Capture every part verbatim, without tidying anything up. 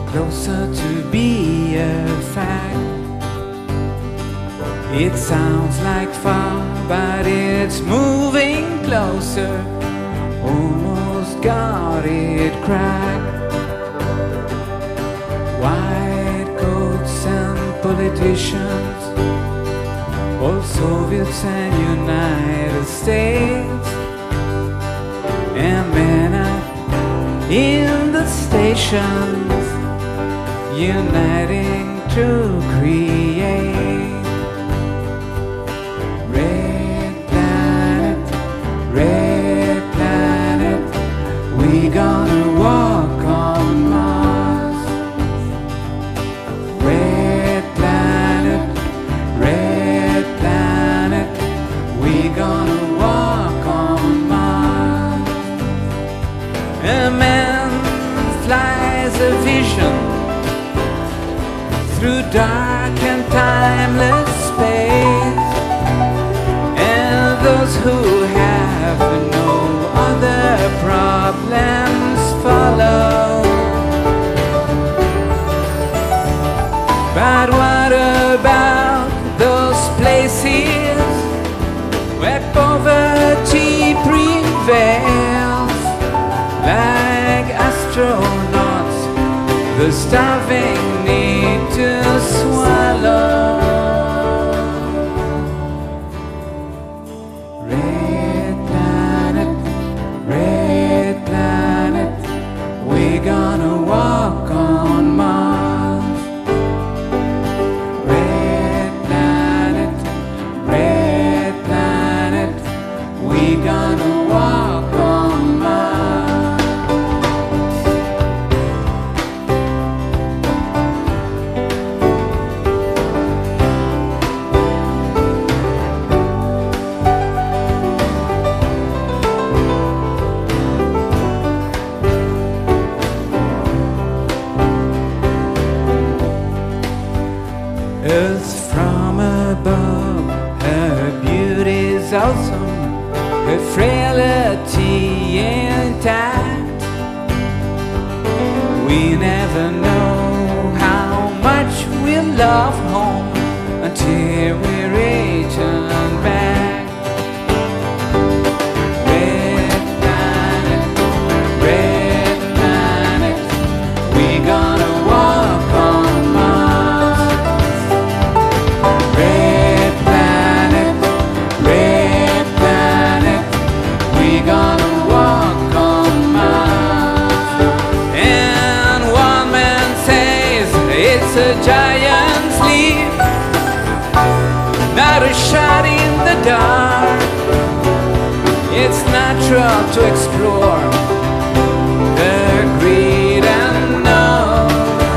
closer to be a fact. It sounds like far, but it's moving closer. Almost got it cracked. White coats and politicians, all Soviets and United States, and men up in the stations, uniting to create Red Planet, Red Planet. We gonna walk on Mars. Red Planet, Red Planet. We gonna walk on Mars. A man flies a vision through dark and timeless space, and those who have no other problems follow. But what about those places where poverty prevails? Like astronauts, the starving need to swallow. Red Planet, Red Planet. We're gonna walk on Mars. Red Planet, Red Planet. We're gonna walk on Mars. Earth from above, her beauty's awesome, her frailty intact. We never know how much we love home until we return back. Red Planet, Red Planet. We gonna walk on Mars. Red Planet, Red Planet. We gonna walk on Mars. And one man says it's a giant's leap, not a shot in the dark. It's natural to explore the great unknown.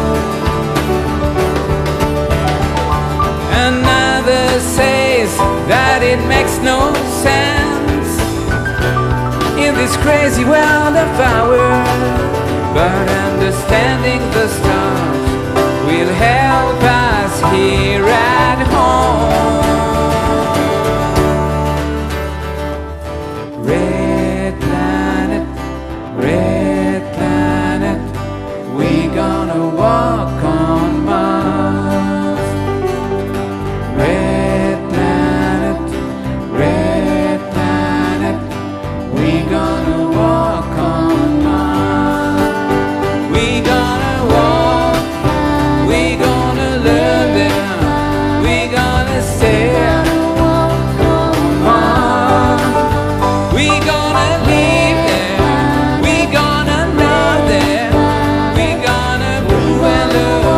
Another says that it makes no sense in this crazy world of ours, but understanding the stars will help us here at home. Red Planet, Red Planet. We gonna walk on Mars. Red Planet, Red Planet. We gonna walk on Mars. We gonna walk, we gonna learn them, we gonna stay on Mars. We gonna live there, we gonna love them, we gonna move and learn.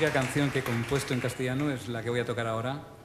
única canción que he compuesto en castellano es la que voy a tocar ahora.